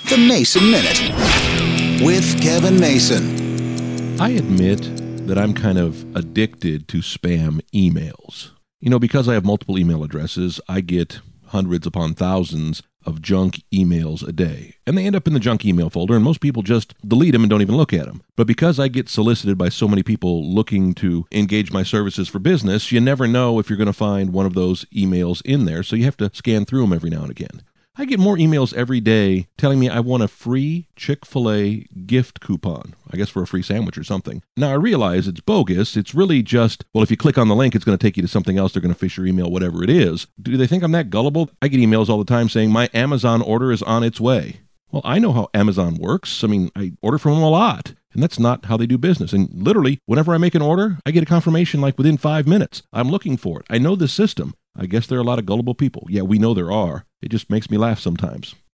The Mason Minute with Kevin Mason. I admit that I'm kind of addicted to spam emails. Because I have multiple email addresses, I get hundreds upon thousands of junk emails a day. And they end up in the junk email folder, and most people just delete them and don't even look at them. But because I get solicited by so many people looking to engage my services for business, you never know if you're going to find one of those emails in there, so you have to scan through them every now and again. I get more emails every day telling me I want a free Chick-fil-A gift coupon, I guess for a free sandwich or something. Now, I realize it's bogus. It's really just, well, if you click on the link, it's going to take you to something else. They're going to fish your email, whatever it is. Do they think I'm that gullible? I get emails all the time saying my Amazon order is on its way. Well, I know how Amazon works. I order from them a lot. And that's not how they do business. And literally, whenever I make an order, I get a confirmation like within 5 minutes. I'm looking for it. I know the system. I guess there are a lot of gullible people. Yeah, we know there are. It just makes me laugh sometimes.